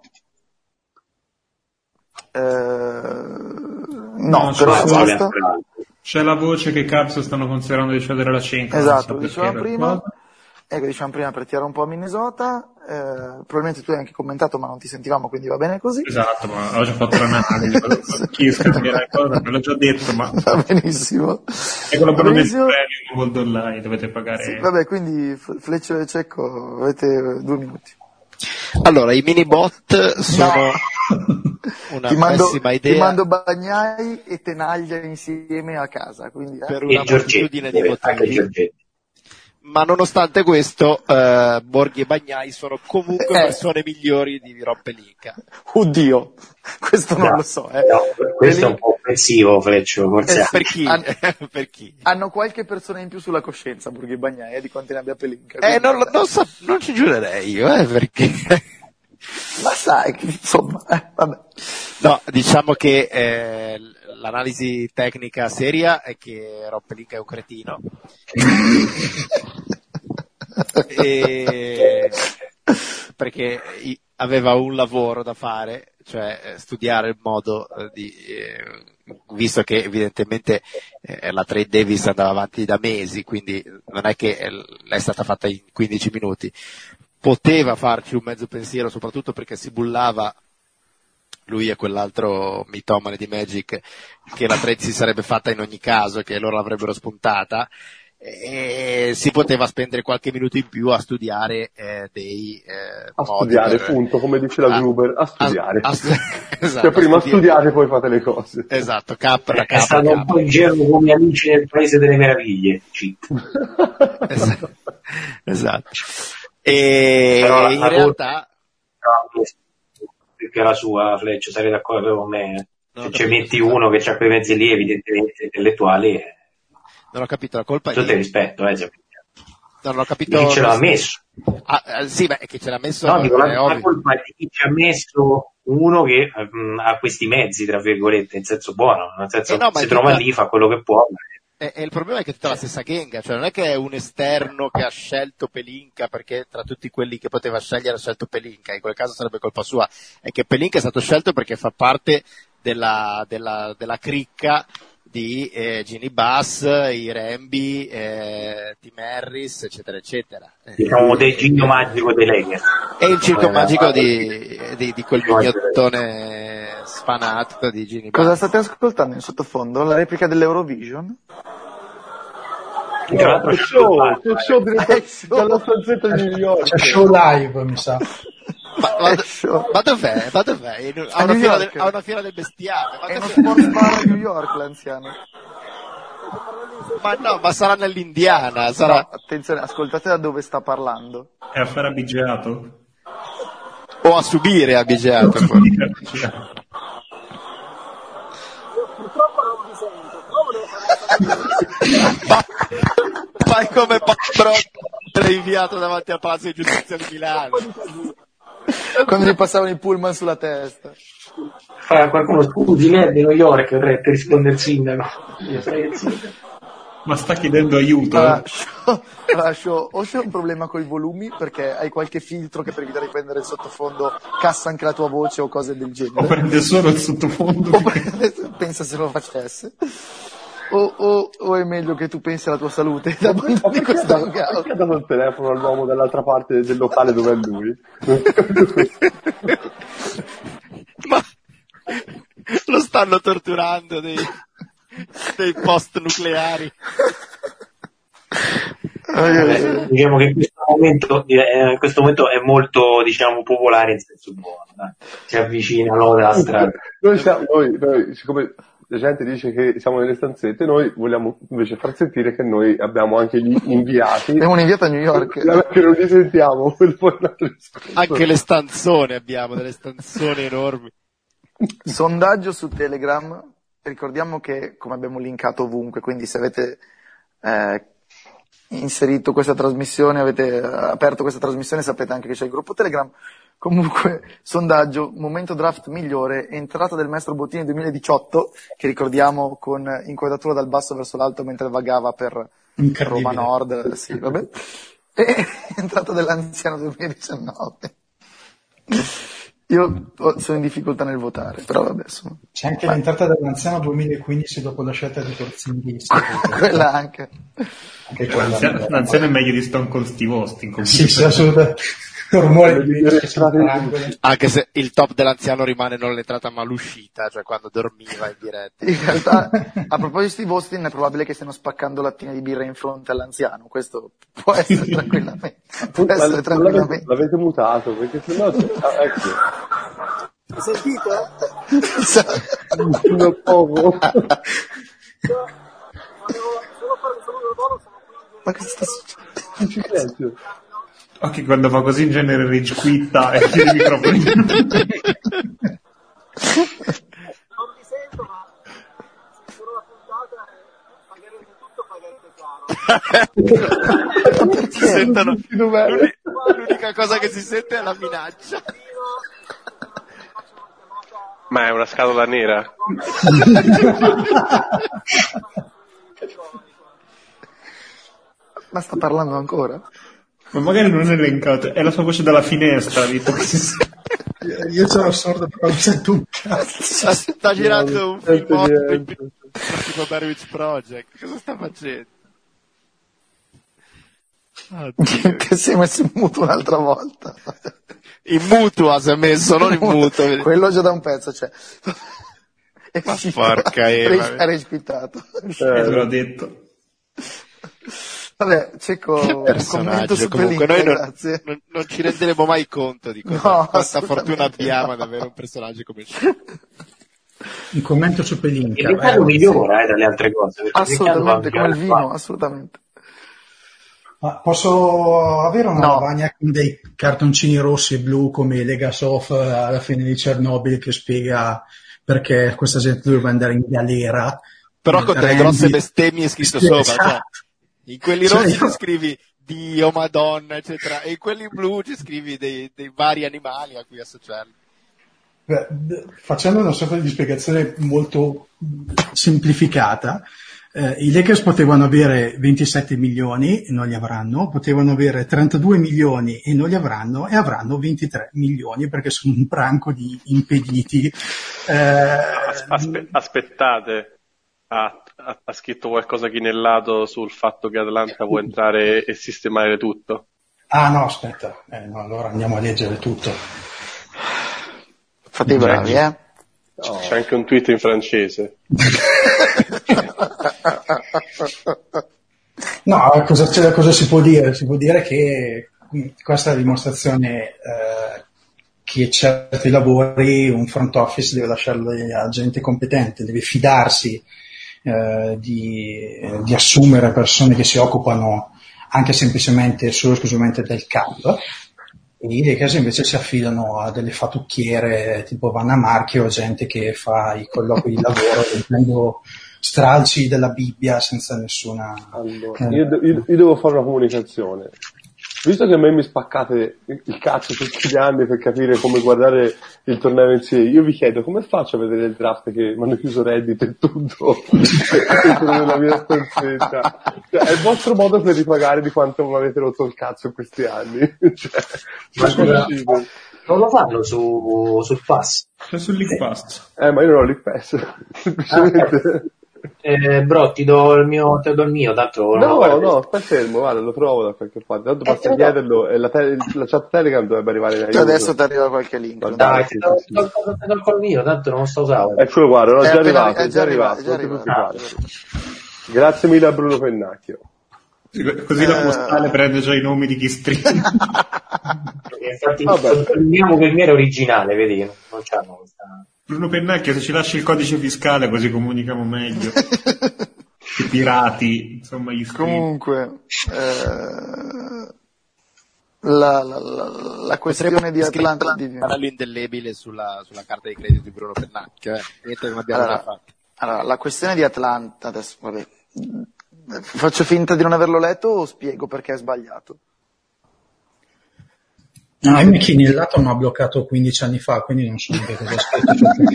Eh, no, No, però c'è- basta. C'è la voce che i Cubs stanno considerando di cedere la cinque. Esatto, non lo so dicevamo perché, prima. cosa. Ecco, dicevamo prima per tirare un po' a Minnesota. Eh, probabilmente tu hai anche commentato, ma non ti sentivamo, quindi va bene così. Esatto, ma ho già fatto l'analisi. Chi scambierà le cose, me l'ho già detto, ma Va benissimo. è quello Va del benissimo. premium Gold Online, dovete pagare. Sì, vabbè, quindi F- Fleccio e Cecco, avete due minuti. Allora, i minibot sono una ti mando, pessima ti idea mando Bagnai e Tenaglia insieme a casa, quindi, eh. per E una Giorgetti, moltitudine di pure, anche motivi. Giorgetti. Ma nonostante questo, eh, Borghi e Bagnai sono comunque Eh. persone migliori di Rob Pelinka. Oddio, questo non No, lo so, eh. no, questo è un Pelinka- po' offensivo, Fleccio, forse. Eh, Per chi? Han- per chi? Hanno qualche persona in più sulla coscienza, Borghi e Bagnai, eh, di quanti ne abbia Pelinka. Eh, quindi, non, lo- vabbè. non, so- non ci giurerei io, eh, perché... Ma sai, che, insomma, eh, vabbè. No, diciamo che eh, l'analisi tecnica seria è che Rob Pelinka è un cretino. e... perché i- aveva un lavoro da fare, cioè eh, studiare il modo eh, di, eh, visto che evidentemente eh, la trade Davis andava avanti da mesi, quindi non è che eh, è stata fatta in quindici minuti, poteva farci un mezzo pensiero, soprattutto perché si bullava lui e quell'altro mitomane di Magic che la trade si sarebbe fatta in ogni caso, che loro l'avrebbero spuntata, e si poteva spendere qualche minuto in più a studiare eh, dei eh, A modi studiare, per- punto, come dice la a- Gruber, a studiare. a- a stu- esatto, Cioè, prima a studiare. studiate, poi fate le cose. Esatto, capra, È capra, stato un capra. po' ingenuo come Amici nel Paese delle Meraviglie. Cheat. Esatto. Esatto. E Però la- in la realtà perché la sua, Fleccio, sarei d'accordo con me. Non Se ho ci capito, metti scusa. uno che ha quei mezzi lì, evidentemente intellettuali, eh, non ho capito, la colpa è tutto il di... rispetto, eh, se- non ho capito di chi ce l'ha messo. Ah, eh, sì, beh, chi ce l'ha messo No, dico, è la, la ovvio. colpa è di chi ci ha messo uno che mh, ha questi mezzi, tra virgolette, in senso buono, nel senso Eh no, ma si è trova tutta- lì, fa quello che può. E, e il problema è che è tutta la stessa genga, cioè non è che è un esterno che ha scelto Pelinka perché tra tutti quelli che poteva scegliere ha scelto Pelinka, in quel caso sarebbe colpa sua, è che Pelinka è stato scelto perché fa parte della, della, della cricca di eh, Ginny Bass, i Rambi, eh, Tim Harris, eccetera, eccetera. Diciamo del gigno magico dei Lakers. E il circo Eh, magico no, di, di, di quel mignottone sfanatico di Ginny Bass. Cosa state ascoltando in sottofondo? La replica dell'Eurovision? Tra l'altro Che c'è show, il che show diretto dalla stanzetta di New York. C'è show live, mi sa. Ma, ma, Eh, show. ma dov'è? Ma dov'è? In- A A una, New fiera York. del, a una fiera del bestiame. Ma, È uno dov'è? sports bar a New York, l'anziano. Ma no, ma sarà nell'Indiana, sarà... No, attenzione, ascoltate da dove sta parlando. È affare abigeato? o a subire abigeato. Ma, fai come Patron in sdraiato davanti al Palazzo di Giustizia di Milano. Quando gli passavano i pullman sulla testa. Fa qualcuno, scusi, lei è di New York, dovrebbe rispondere il sindaco. Io sarei il sindaco. Ma sta chiedendo aiuto? Allora, show, allora, show, o c'è un problema con i volumi, perché hai qualche filtro che per evitare di prendere il sottofondo cassa anche la tua voce o cose del genere. O prende solo il sottofondo? O prende, pensa se lo facesse. O, o, o è meglio che tu pensi alla tua salute e abbandoni questo hangout? Perché ha dato il telefono all'uomo dall'altra parte del locale dove è lui? Ma lo stanno torturando dei, dei post nucleari. Eh, diciamo che in questo momento, eh, in questo momento è molto, diciamo, popolare in senso buono, eh. Si avvicina l'ora della strada. Noi, siamo, noi, noi, siccome la gente dice che siamo nelle stanzette, noi vogliamo invece far sentire che noi abbiamo anche gli inviati. Abbiamo un inviato a New York. Che non li sentiamo, quel poi un altro discorso. Anche le stanzone abbiamo, delle stanzone enormi. Sondaggio su Telegram, ricordiamo che come abbiamo linkato ovunque, quindi se avete eh, inserito questa trasmissione, avete aperto questa trasmissione, sapete anche che c'è il gruppo Telegram. Comunque, sondaggio, momento draft migliore, entrata del maestro Bottini duemiladiciotto, che ricordiamo con inquadratura dal basso verso l'alto mentre vagava per Roma Nord, sì, vabbè. E entrata dell'anziano duemiladiciannove. Io sono in difficoltà nel votare, però vabbè, insomma. C'è anche Ma... l'entrata dell'anziano duemilaquindici dopo la scelta di Porzinghisti. Quella anche. anche quella l'anziano, l'anziano è meglio di Stone Cold Steve Austin. Sì, sì, assolutamente. Rumore di anche se il top dell'anziano rimane non l'entrata ma l'uscita, cioè quando dormiva in diretta. In realtà, a proposito di Steve Austin, è probabile che stiano spaccando lattine di birra in fronte all'anziano, questo può essere tranquillamente. Può essere tranquillamente. L'avete mutato, perché sennò ah, ecco. Sentite? Un poco. Ma che sta succedendo? Anche quando fa così in genere rage quitta e chiede i microfoni. Non ti sento, ma solo la puntata pagherete tutto, pagherete caro. Si sentono, l'unica, l'unica cosa che si sente è la minaccia. Ma è una scatola nera. Ma sta parlando ancora? Ma magari non è elencato, è la sua voce dalla finestra, visto che si sente. Io sono sordo però non sento un cazzo. Sta girando un film tipo Blair Witch Project. Cosa sta facendo? Che, che si è messo in muto un'altra volta. In mutua si è messo, non in muto. Quello già da un pezzo, cioè. È Ma porca Eva. Ha respirato. Eh, l'ho detto. Vabbè, Cecco, commento su comunque Pelinka, noi non, grazie. Non, non ci renderemo mai conto di cosa, no, quanta fortuna abbiamo ad avere un personaggio come Cecco. Un commento su Pelinka. Il ricado migliora eh, dalle altre cose. Assolutamente, come il vino, assolutamente. Ma posso avere una no. lavagna con dei cartoncini rossi e blu come Legasov alla fine di Chernobyl che spiega perché questa gente doveva andare in galera? Però con delle grosse bestemmie scritto sì, sopra, esatto. cioè. In quelli cioè, rossi io... ci scrivi Dio, Madonna, eccetera, e in quelli blu ci scrivi dei, dei vari animali a cui associarli. Beh, facendo una sorta di spiegazione molto semplificata, eh, i Lakers potevano avere ventisette milioni e non li avranno, potevano avere trentadue milioni e non li avranno, e avranno ventitré milioni perché sono un branco di impediti. Eh, Aspe- aspettate. Ha, ha, ha scritto qualcosa chinellato sul fatto che Atlanta può entrare e sistemare tutto. Ah no, aspetta, eh, no, allora andiamo a leggere tutto. Fate i bravi, eh? C'è, c'è anche un tweet in francese. No, cosa, cosa si può dire? Si può dire che questa è la dimostrazione eh, che certi lavori un front office deve lasciarli a gente competente, deve fidarsi Eh, di, di assumere persone che si occupano anche semplicemente solo esclusivamente del cap, e i Lakers invece si affidano a delle fattucchiere tipo Vanna Marchi o gente che fa i colloqui di lavoro leggendo stralci della Bibbia senza nessuna allora, eh. io, io, io devo fare una comunicazione. visto che a me mi spaccate il cazzo tutti gli anni per capire come guardare il torneo in sé, io vi chiedo come faccio a vedere il draft che mi hanno chiuso Reddit e tutto nella mia stanzetta. Cioè, è il vostro modo per ripagare di quanto mi avete rotto il cazzo in questi anni. Cioè, ma scusa, non lo fanno su, sul pass? C'è sul League Pass. Eh, ma io non ho l'I P S. Semplicemente. Eh, bro, ti do il mio, te lo do il mio, tanto... No, no, no, stai fermo, guarda, lo trovo da qualche parte. Tanto basta eh, chiederlo e la, te- la chat Telegram dovrebbe arrivare in aiuto. Adesso ti arriva qualche link. Dai, ti do, ti do, ti do col mio, tanto non sto usando. Eccolo, guarda, no, è, già arrivato, è già arrivato, è già arrivato. Ah, grazie mille a Bruno Pennacchio. Così eh... la postale prende già i nomi di chi streama. Infatti, sottolineiamo che il mio era originale, vedi, non c'hanno questa... Bruno Pennacchio, se ci lasci il codice fiscale così comunichiamo meglio. Che pirati, insomma, gli stream. Comunque, eh, la, la, la, la questione di Atlanta... Sarà l'indelebile sulla, sulla carta di credito di Bruno Pennacchio, eh. Niente, non abbiamo allora, già fatto. Allora, la questione di Atlanta, adesso, vabbè, faccio finta di non averlo letto o spiego perché è sbagliato? No, io McKinney il lato mi ha bloccato quindici anni fa, quindi non so neanche cosa aspetto.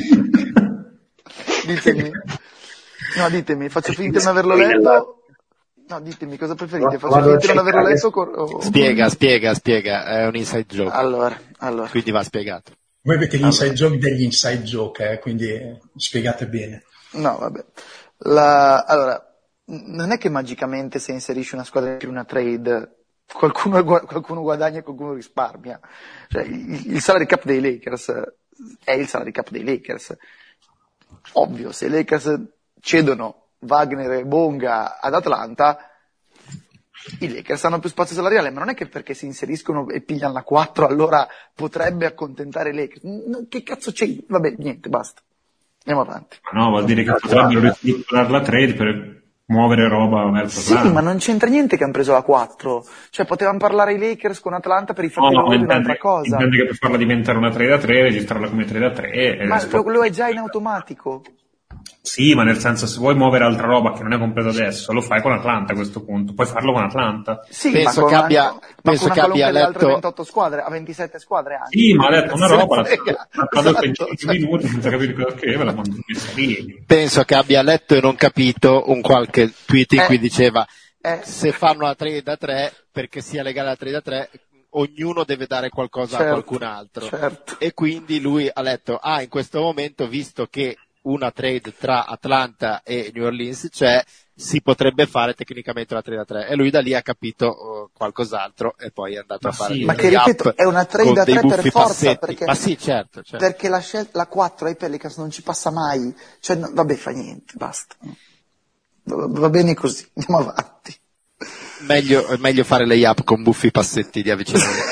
Ditemi, no, ditemi, faccio finta di non averlo letto. No, ditemi cosa preferite, faccio finta di non averlo letto o... Spiega, spiega, spiega, è un inside joke. Allora, allora. Quindi va spiegato. Voi avete gli inside joke degli inside joke, eh, quindi spiegate bene. No, vabbè. La, allora, non è che magicamente se inserisci una squadra in più una trade qualcuno, qualcuno guadagna e qualcuno risparmia. Cioè, il, il salary cap dei Lakers è il salary cap dei Lakers. Ovvio, se i Lakers cedono Wagner e Bonga ad Atlanta, i Lakers hanno più spazio salariale, ma non è che perché si inseriscono e pigliano la quattro allora potrebbe accontentare i Lakers. Che cazzo c'è? Vabbè, niente, basta. Andiamo avanti. No, vuol dire che potrebbero riutilizzare la trade per muovere roba verso Sì, Atlanta. ma non c'entra niente che hanno preso la quattro. Cioè, potevano parlare i Lakers con Atlanta per i fatti no, loro no, di intende, un'altra cosa. intende che per farla diventare una trade a tre, registrarla come trade a tre. Ma sport... lo, lo è già in automatico. Sì, ma nel senso, se vuoi muovere altra roba che non è compresa adesso, lo fai con Atlanta a questo punto. Puoi farlo con Atlanta. Sì, penso ma con che abbia, una, penso ma con una che abbia letto... altre letto ventotto squadre, a ventisette squadre anche. Sì, ma ha detto una roba, l'ha tradotto in Esatto, cinque cioè... minuti senza capire cosa scriveva, l'ha messa lì. penso che abbia letto e non capito un qualche tweet in eh, cui diceva eh, se fanno la trade da tre, perché sia legale la trade da tre, ognuno deve dare qualcosa certo, a qualcun altro. Certo. E quindi lui ha detto, ah, in questo momento, visto che una trade tra Atlanta e New Orleans c'è, si potrebbe fare tecnicamente una trade da tre. E lui da lì ha capito uh, qualcos'altro e poi è andato Ma a fare sì, ma che ripeto, è una trade da tre per forza, perché, ma sì, certo, certo. perché la, scel- la quattro ai Pelicans non ci passa mai. Cioè, no, vabbè, fa niente, basta. Va, va bene così, andiamo avanti. Meglio, è meglio fare lay-up con buffi passetti di avvicinamento.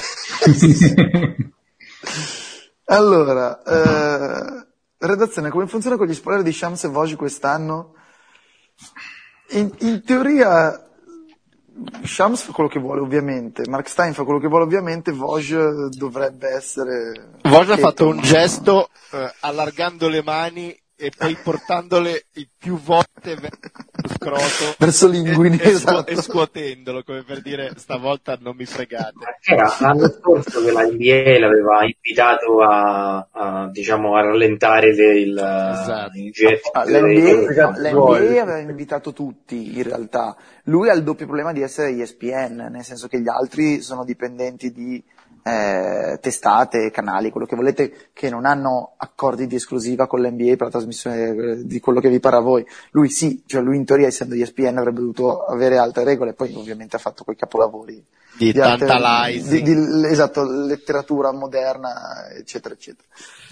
Allora, eh, redazione, come funziona con gli spoiler di Shams e Woj quest'anno? In, in teoria Shams fa quello che vuole ovviamente, Mark Stein fa quello che vuole ovviamente, Woj dovrebbe essere... Woj ha fatto un gesto eh, allargando le mani e poi portandole più volte verso lo scroto verso l'inguine, e, e, esatto. e scuotendolo, come per dire stavolta non mi fregate. Era l'anno scorso che la N B A l'aveva invitato a, a diciamo a rallentare il, esatto. il jet. Ah, l'N B A, no, l'N B A aveva invitato tutti in realtà. Lui ha il doppio problema di essere E S P N, nel senso che gli altri sono dipendenti di eh, testate, canali, quello che volete, che non hanno accordi di esclusiva con l'N B A per la trasmissione di quello che vi pare a voi. Lui sì, cioè lui in teoria essendo E S P N avrebbe dovuto avere altre regole, poi ovviamente ha fatto quei capolavori di, di tantalizing, di, di, esatto, letteratura moderna, eccetera, eccetera.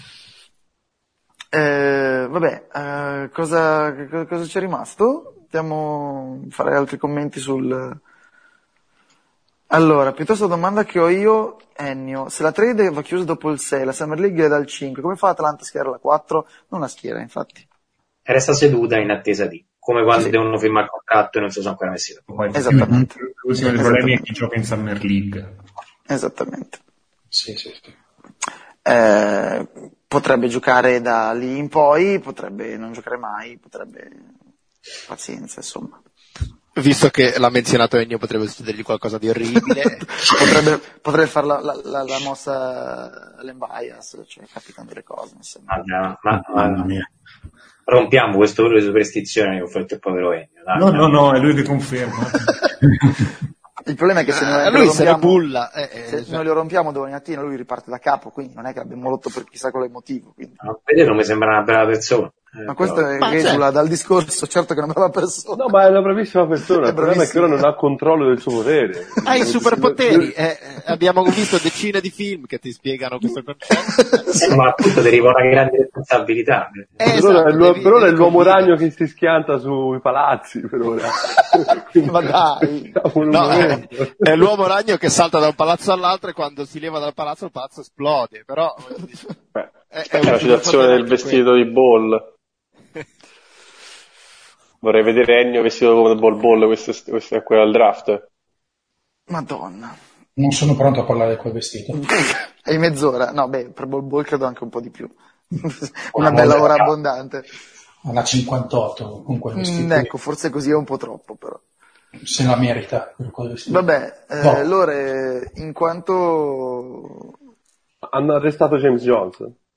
Eh, vabbè, eh, cosa, cosa c'è rimasto? Andiamo a fare altri commenti sul... Allora, piuttosto domanda che ho io, Ennio, se la trade va chiusa dopo il sei, la Summer League è dal cinque, come fa Atlanta a schierare la quattro? Non la schiera, infatti. Resta seduta in attesa di, come quando Sì. devono firmare il contratto e non si sono ancora messi da. Poi, Esattamente. l'ultimo dei problemi è chi gioca in Summer League. Esattamente. Sì, sì, sì. Eh, potrebbe giocare da lì in poi, potrebbe non giocare mai, potrebbe... Pazienza, insomma. visto che l'ha menzionato Ennio, potrebbe succedergli qualcosa di orribile. potrebbe, potrebbe fare la, la, la, la mossa all'embias, cioè capitano delle cose, mi sembra. Ah, ma, ma, mamma mia. Rompiamo questo velo di superstizione nei confronti del povero Ennio. Dai, no, dai. no, no, è lui che conferma. Il problema è che se noi ah, lui lo se ne rompiamo, bulla. Eh, eh, se cioè. noi lo rompiamo domani mattina, lui riparte da capo, quindi non è che abbiamo rotto per chissà quale motivo. Quindi. No, vedete, mi sembra una brava persona. Eh, ma questo però... è esula certo. dal discorso, certo che è una brava persona. No, ma è una bravissima persona, il problema è che ora non ha controllo del suo potere. Ha i superpoteri, eh, abbiamo visto decine di film che ti spiegano questo concetto. Eh, ma appunto deriva una grande responsabilità. Eh, per esatto, ora, devi, per ora è l'uomo convivere. ragno che si schianta sui palazzi, per ora. Ma dai! No, è, è l'uomo ragno che salta da un palazzo all'altro e quando si leva dal palazzo il palazzo esplode, però... Beh, è, è la citazione del vestito quello. Di Ball. Vorrei vedere Ennio vestito come Ball Ball, questo, questo è quello al draft. Madonna. Non sono pronto a parlare di quel vestito. Hai mezz'ora? No, beh, per Ball Ball credo anche un po' di più. Una bella ora abbondante. Alla cinquantotto con quel vestito. Mm, ecco, forse così è un po' troppo, però. Se la merita per quel vestito. Vabbè, eh, no. Lore, in quanto... Hanno arrestato James Jones.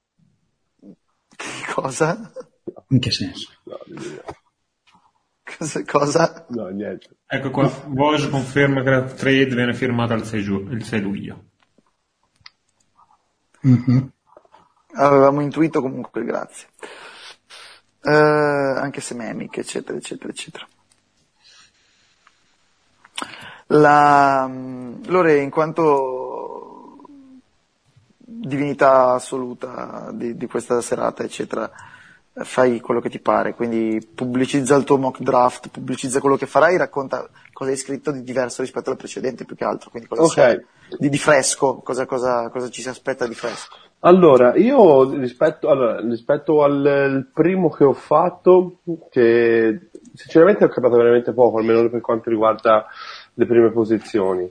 Che cosa? In che senso? No, cosa? Cosa? No, niente. Ecco qua, Woj conferma che la trade viene firmata il sei, giu- il sei luglio. Mm-hmm. Avevamo intuito comunque, grazie. Uh, anche se memic, eccetera, eccetera, eccetera. La, Lore, in quanto divinità assoluta di, di questa serata, eccetera, fai quello che ti pare, quindi pubblicizza il tuo mock draft, pubblicizza quello che farai, racconta cosa hai scritto di diverso rispetto al precedente, più che altro, quindi cosa okay. di, di fresco, cosa, cosa, cosa ci si aspetta di fresco. Allora, io rispetto, allora, rispetto al, al primo che ho fatto, che sinceramente ho capito veramente poco, almeno per quanto riguarda le prime posizioni.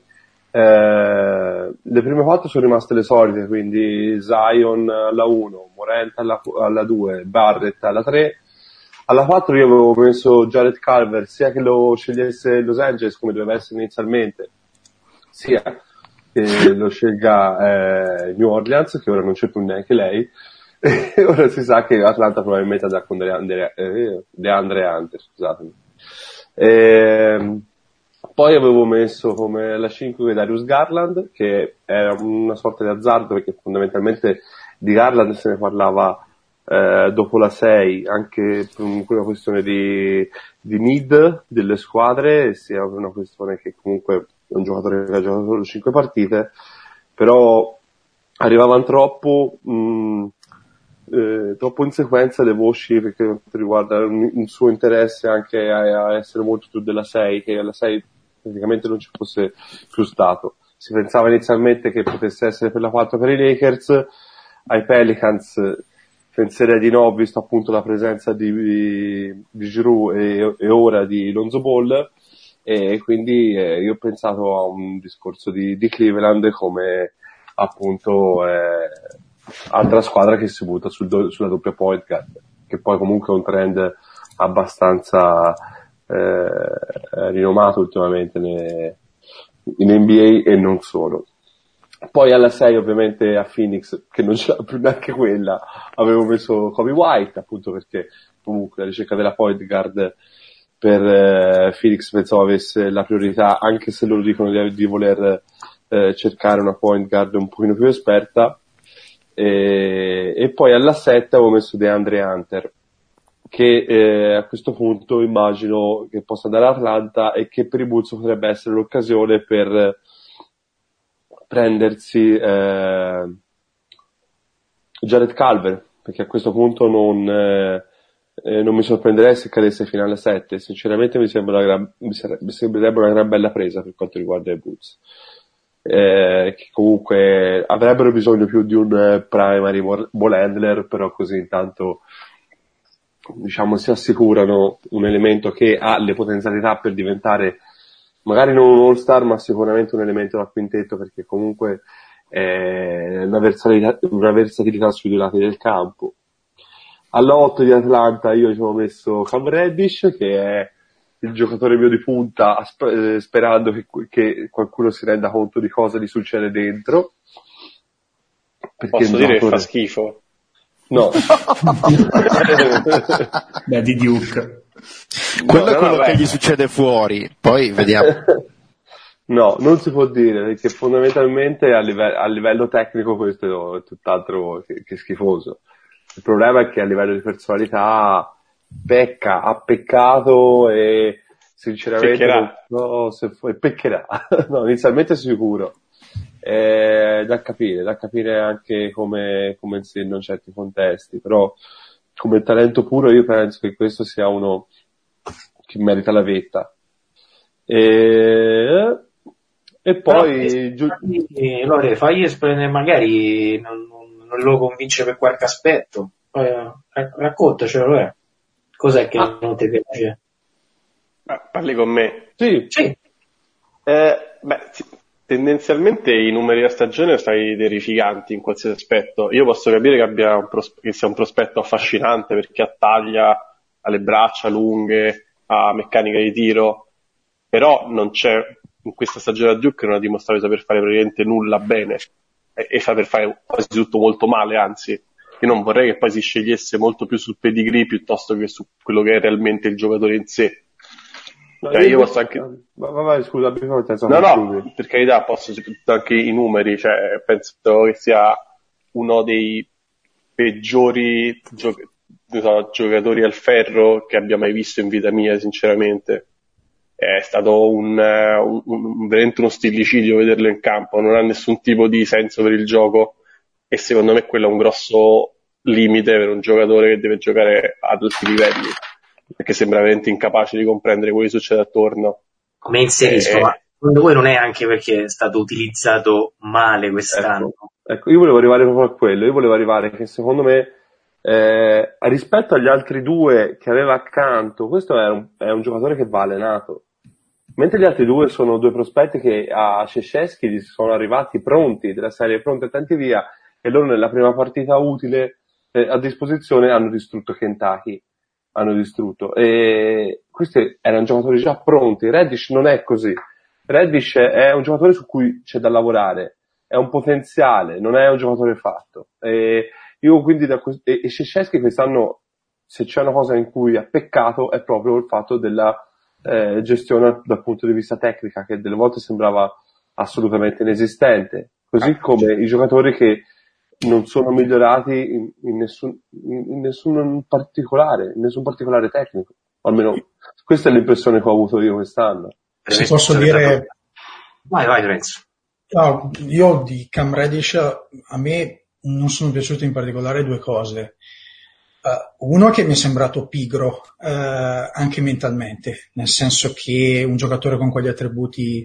Eh, le prime quattro sono rimaste le solite, quindi Zion alla uno, Morant alla, alla due, Barrett alla tre. Alla quattro io avevo messo Jared Culver, sia che lo scegliesse Los Angeles come doveva essere inizialmente, sia che lo scelga eh, New Orleans, che ora non c'è più neanche lei, e ora si sa che Atlanta probabilmente andrà con DeAndre, eh, DeAndre Hunter, scusatemi. E, poi avevo messo come la cinque Darius Garland, che era una sorta di azzardo, perché fondamentalmente di Garland se ne parlava eh, dopo la sei, anche per una questione di, di need delle squadre, sia una questione che comunque è un giocatore che ha giocato solo cinque partite, però arrivavano troppo, mh, eh, troppo in sequenza le voci, perché riguarda un, un suo interesse anche a, a essere molto più della sei, che alla sei praticamente non ci fosse più stato. Si pensava inizialmente che potesse essere per la quattro per i Lakers, ai Pelicans penserei di no, visto appunto la presenza di, di, di Giroud e, e ora di Lonzo Ball, e quindi eh, io ho pensato a un discorso di, di Cleveland come appunto eh, altra squadra che si butta sul do, sulla doppia point guard, che poi comunque è un trend abbastanza eh, rinomato ultimamente ne, in N B A e non solo. Poi alla sei ovviamente a Phoenix, che non c'era più neanche quella, avevo messo Kobe White, appunto perché comunque la ricerca della point guard per eh, Phoenix pensavo avesse la priorità, anche se loro dicono di, di voler eh, cercare una point guard un pochino più esperta. E, e poi alla sette avevo messo DeAndre Hunter, che eh, a questo punto immagino che possa andare a Atlanta e che per i Bulls potrebbe essere l'occasione per prendersi eh, Jared Culver, perché a questo punto non, eh, eh, non mi sorprenderei se cadesse fino alla sette. Sinceramente mi sembra una gran, mi, sare, mi sembrerebbe una gran bella presa per quanto riguarda i Bulls, eh, che comunque avrebbero bisogno più di un eh, primary ball handler, però così intanto diciamo si assicurano un elemento che ha le potenzialità per diventare magari non un all-star, ma sicuramente un elemento da quintetto, perché comunque è una versatilità, una versatilità sui due lati del campo. Alla otto di Atlanta io ci ho messo Cam Reddish, che è il giocatore mio di punta asp- sperando che, che qualcuno si renda conto di cosa gli succede dentro. Perché posso dire che fa schifo? No. Beh, di Duke. Quello no, è quello no, che beh. gli succede fuori, poi vediamo. No, non si può dire, perché fondamentalmente a, live- a livello tecnico questo è tutt'altro che, che schifoso. Il problema è che a livello di personalità pecca, ha peccato e sinceramente peccherà. non so se fu- peccherà. No, inizialmente sicuro. È da capire, da capire anche come, come insegnano certi contesti, però come talento puro io penso che questo sia uno che merita la vetta. E, e poi Però, giu- Lore, fagli esprimere, magari non, non, non lo convince per qualche aspetto. Poi, eh, raccontacelo, Lore. Cos'è che Ah. non ti piace? Ah, parli con me? sì, Sì, Eh, beh, sì, tendenzialmente i numeri della stagione sono stati terrificanti in qualsiasi aspetto. Io posso capire che, abbia un pros- che sia un prospetto affascinante perché ha taglia, ha le braccia lunghe, ha meccanica di tiro, però non c'è in questa stagione a Duke non ha dimostrato di saper fare praticamente nulla bene e, e saper fare quasi tutto molto male, anzi. Io non vorrei che poi si scegliesse molto più sul pedigree piuttosto che su quello che è realmente il giocatore in sé. no, Cioè, io posso anche... vai, vai, scusa, abbiamo penso No, che no, chiudi. per carità, posso anche i numeri, cioè, penso che sia uno dei peggiori gio- non so, giocatori al ferro che abbia mai visto in vita mia, sinceramente. È stato un, un, un veramente uno stillicidio vederlo in campo, non ha nessun tipo di senso per il gioco e secondo me quello è un grosso limite per un giocatore che deve giocare ad alti livelli, perché sembra veramente incapace di comprendere quello che succede attorno. come inserisco, Eh, ma secondo voi non è anche perché è stato utilizzato male quest'anno? Ecco, ecco, io volevo arrivare proprio a quello, io volevo arrivare che secondo me eh, rispetto agli altri due che aveva accanto, questo è un, è un giocatore che va allenato, mentre gli altri due sono due prospetti che a Krzyzewski gli sono arrivati pronti, della serie pronti e tanti via, e loro nella prima partita utile eh, a disposizione hanno distrutto Kentucky, hanno distrutto, e questi erano giocatori già pronti. Reddish non è così, Reddish è un giocatore su cui c'è da lavorare, è un potenziale, non è un giocatore fatto. E io quindi da que- e, e Krzyzewski quest'anno, se c'è una cosa in cui ha peccato, è proprio il fatto della eh, gestione dal punto di vista tecnica, che delle volte sembrava assolutamente inesistente, così come i giocatori che non sono migliorati in, in, nessun, in, in nessun particolare, in nessun particolare tecnico. Almeno questa è l'impressione che ho avuto io quest'anno. Se posso dire, Vai, vai, Lorenzo. no, io di Cam Reddish a me non sono piaciute in particolare due cose. Uh, uno che mi è sembrato pigro uh, anche mentalmente, nel senso che un giocatore con quegli attributi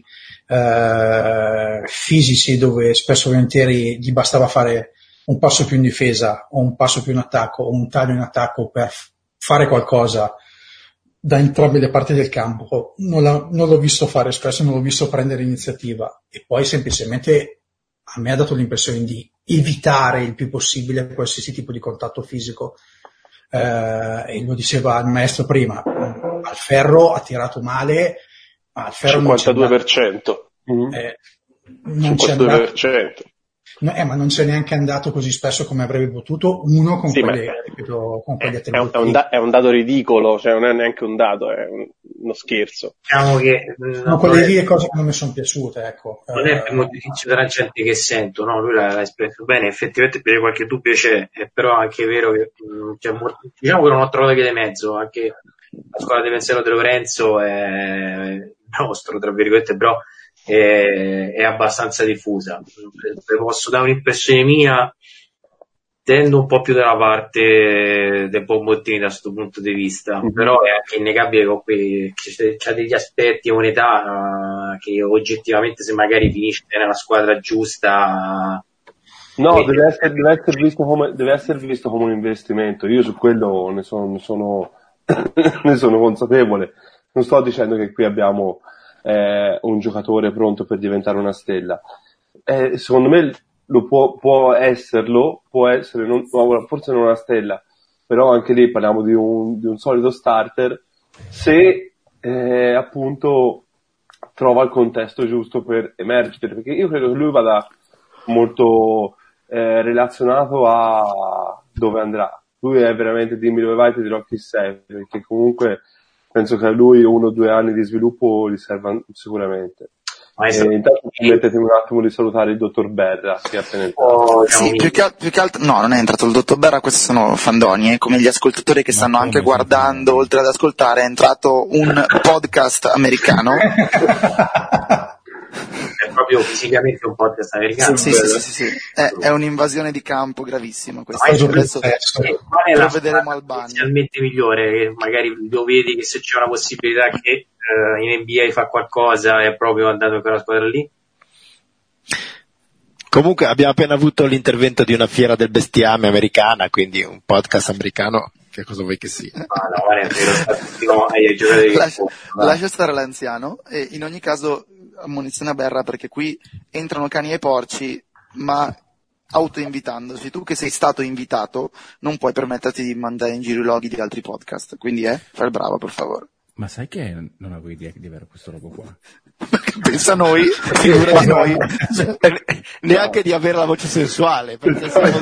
uh, fisici, dove spesso e volentieri gli bastava fare un passo più in difesa o un passo più in attacco o un taglio in attacco per f- fare qualcosa da entrambe le parti del campo, non, la, non l'ho visto fare spesso, non l'ho visto prendere iniziativa, e poi semplicemente a me ha dato l'impressione di evitare il più possibile qualsiasi tipo di contatto fisico. Eh, e lo diceva il maestro prima, al ferro ha tirato male, ma al ferro cinquantadue per cento. non c'è, eh, non cinquantadue per cento. No, eh, ma non c'è neanche andato così spesso come avrebbe potuto uno con, sì, quelle, ma, ripeto, con quegli è, attributi. È un, da, è un dato ridicolo, cioè non è neanche un dato, è un, uno scherzo. Diciamo che Sono quelle lì cose che non mi sono piaciute, ecco. Non è per motivazione della gente che sento, no? Lui l'ha espresso bene, effettivamente per qualche dubbio c'è, è però anche vero che c'è molto, diciamo che non ho trovato via di mezzo, anche la scuola di pensiero di Lorenzo è nostro, tra virgolette, però è, è abbastanza diffusa. Se posso dare un'impressione mia, tendo un po' più dalla parte dei bombottini da questo punto di vista, mm-hmm. Però è anche innegabile che c'è degli aspetti e un'età uh, che oggettivamente, se magari finisce nella squadra giusta, no, deve essere, deve essere visto come deve essere visto come un investimento. Io su quello ne sono ne sono, ne sono consapevole. Non sto dicendo che qui abbiamo eh, un giocatore pronto per diventare una stella. Eh, secondo me lo può, può esserlo, può essere, non, forse non una stella, però anche lì parliamo di un, di un solido starter, se eh, appunto trova il contesto giusto per emergere, perché io credo che lui vada molto eh, relazionato a dove andrà. Lui è veramente dimmi dove vai, ti dirò chi sei, perché comunque penso che a lui uno o due anni di sviluppo gli servano sicuramente. Eh, intanto permettetemi un attimo di salutare il dottor Berra, che è appena entrato. Oh, sì, più che, più che altro, no, non è entrato il dottor Berra, questi sono fandonie, eh, come gli ascoltatori che stanno anche guardando, oltre ad ascoltare, è entrato un podcast americano. È proprio fisicamente un podcast americano. Sì, sì, sì, sì, sì. È, è un'invasione di campo gravissima questa. No, adesso qual è la vedremo Albania. Inizialmente migliore, che magari lo vedi che se c'è una possibilità che uh, in N B A fa qualcosa è proprio andato per la squadra lì? Comunque abbiamo appena avuto l'intervento di una fiera del bestiame americana, quindi un podcast americano, che cosa vuoi che sia? Ah, no, no, ai giocatori che lascia, lascia stare l'anziano, e in ogni caso ammonizione a Berra, perché qui entrano cani e porci, ma autoinvitandosi. Tu che sei stato invitato non puoi permetterti di mandare in giro i loghi di altri podcast, quindi eh, fai il bravo per favore. Ma sai che non avevo idea di avere questo robo qua? Pensa noi, figura di noi, cioè, neanche di avere la voce sensuale, perché siamo...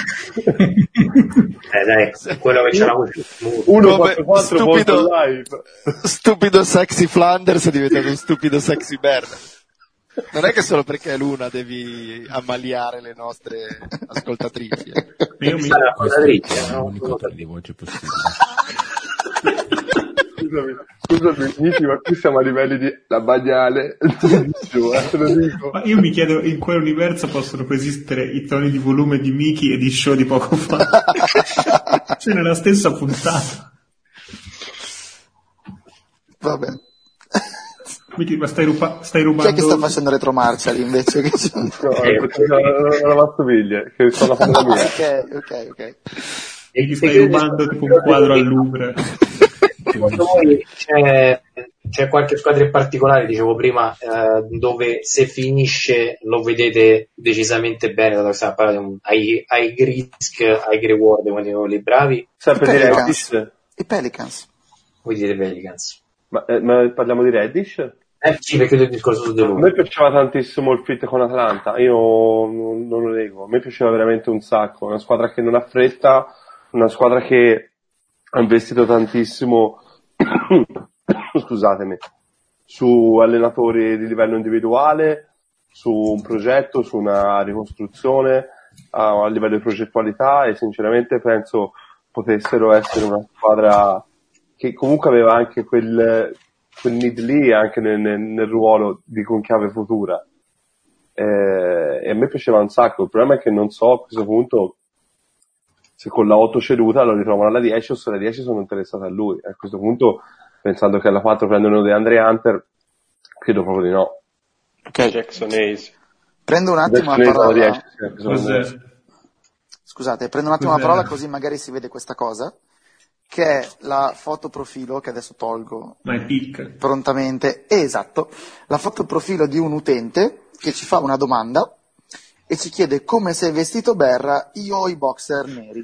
eh dai, quello che c'è la voce uno quattro quattro stupido, stupido sexy Flanders è diventato un stupido sexy Berna. Non è che solo perché è l'una devi ammaliare le nostre ascoltatrici. Io mi la ascoltatrice, no? L'unico tono di voce possibile. Scusami, scusami, Niki, ma qui siamo a livelli di la bagnale. Te lo dico. Ma io mi chiedo in quale universo possono coesistere i toni di volume di Miki e di Show di poco fa. Cioè nella stessa puntata. Vabbè. Miki, ma stai, rupa- stai rubando... Chi è che sta facendo retromarcia lì invece? Che c'è... No, perché la lavastoviglie, che sono la fotografia. Ok, ok, ok. E gli stai rubando tipo un quadro al Louvre. Secondo voi c'è, c'è qualche squadra in particolare, dicevo prima, eh, dove se finisce lo vedete decisamente bene, dato che stiamo parlando di high risk, high reward, come dicono i bravi? Sempre di Reddish? I Pelicans. Voi dite Pelicans. Ma, eh, ma parliamo di Reddish? Eh sì, perché il discorso su De Luca. A me piaceva tantissimo il fit con Atlanta, io non, non lo nego, a me piaceva veramente un sacco, una squadra che non ha fretta, una squadra che ha investito tantissimo scusatemi, su allenatori di livello individuale, su un progetto, su una ricostruzione a, a livello di progettualità, e sinceramente penso potessero essere una squadra che comunque aveva anche quel, quel need lì anche nel, nel, nel ruolo di conclave futura, eh, e a me piaceva un sacco. Il problema è che non so a questo punto se con la otto ceduta lo ritrovano alla dieci o se alla dieci sono interessati a lui. A questo punto, pensando che alla quattro prendono De Andre Hunter, credo proprio di no. Okay. Jackson Hayes. Prendo un attimo la parola. dieci, sì, Scusate, prendo un attimo la parola così magari si vede questa cosa, che è la foto profilo, che adesso tolgo My pic. prontamente. Esatto, la foto profilo di un utente che ci fa una domanda e ci chiede come sei vestito Berra, io ho i boxer neri.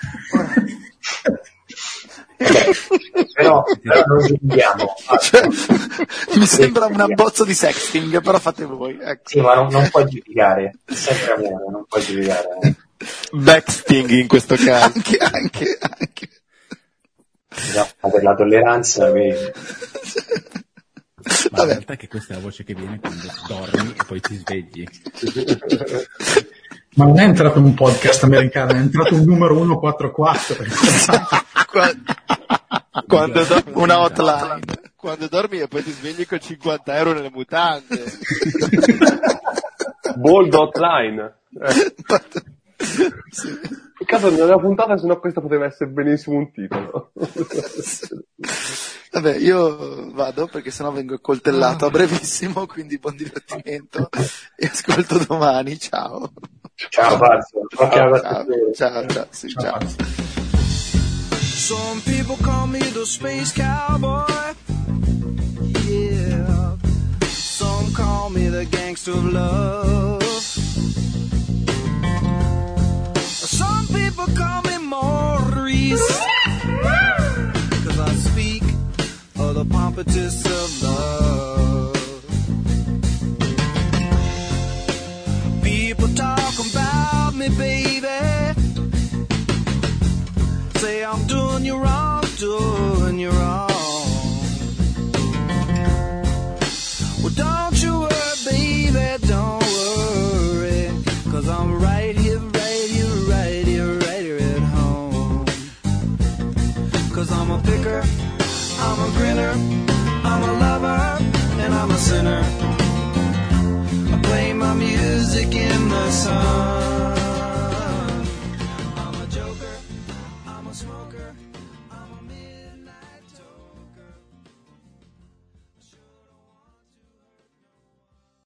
però, però non giudichiamo. Cioè, mi sembra un abbozzo di sexting, però fate voi. Ecco. Sì, ma non, non puoi giudicare, è sempre a me, non puoi giudicare. Backsting in questo caso. Anche, anche, anche. No, per la tolleranza che... Ma in realtà è che questa è la voce che viene quando dormi e poi ti svegli. Ma non è entrato in un podcast americano, è entrato un numero centoquarantaquattro. Quando do- una hotline. Quando dormi e poi ti svegli con cinquanta euro nelle mutande. Bold hotline. Eh. Sì. Peccato non era puntata, sennò questa poteva essere benissimo un titolo. Vabbè, io vado perché sennò vengo coltellato a brevissimo, quindi buon divertimento e ascolto domani, ciao. Ciao Pazzo, ciao, ciao, ciao, ciao, ciao, sì, ciao. Some people call me the space cowboy, yeah. Some call me the gangster of love. Some people call me Maurice, 'cause I speak of the pomp impetus of love. People talk about me, baby, say I'm doing you wrong, doing you wrong. Well, don't you worry, baby, don't worry, 'cause I'm right here, right here, right here, right here at home. 'Cause I'm a picker, I'm a grinner, I'm a lover, and I'm a sinner. I play my music in the sun.